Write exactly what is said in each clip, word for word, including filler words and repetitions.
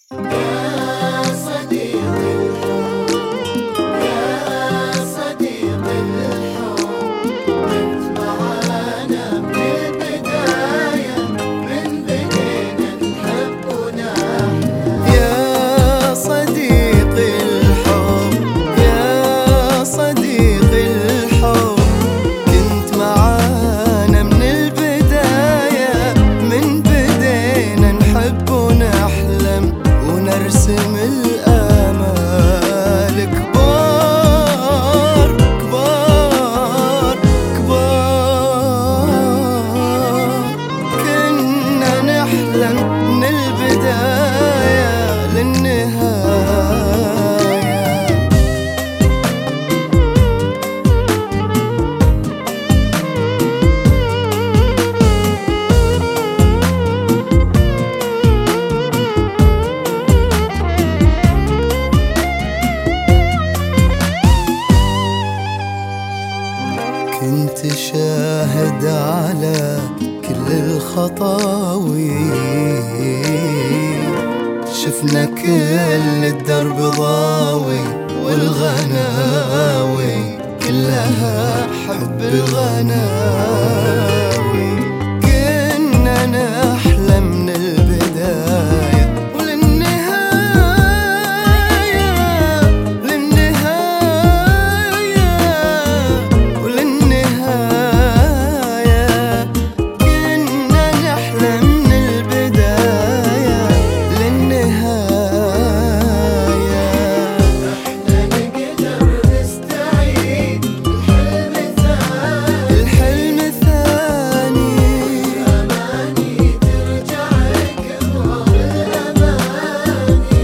يا صديق الحب، يا صديق الحب، كنت معانا من البداية، من بدينا نحب ونحلم. يا صديق الحب، يا صديق الحب، كنت معانا من البداية، من بدينا نحب ونحلم ونرسم الآمال كبار كبار كبار. كنا نحلم من البداية للنهاية. كنت شاهد على كل الخطاوي، شفنا كل الدرب ضاوي والغناوي كلها حب الغناوي. كنا نحلم من البداية وللنهاية، للنهاية وللنهاية. كنا نحلم من البداية للنهاية. احنا نقدر نستعيد الحلم الثاني، الحلم الثاني، الأماني ترجع كبر الأماني.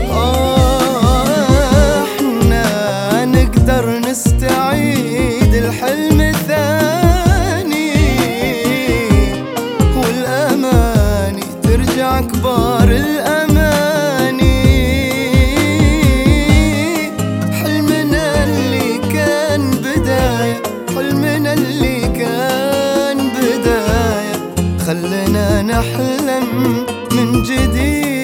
آه احنا نقدر نستعيد الحلم الثاني، والأماني ترجع كبار الأماني. حلمنا اللي كان بداية، حلمنا اللي كان بداية، خلنا نحلم من جديد.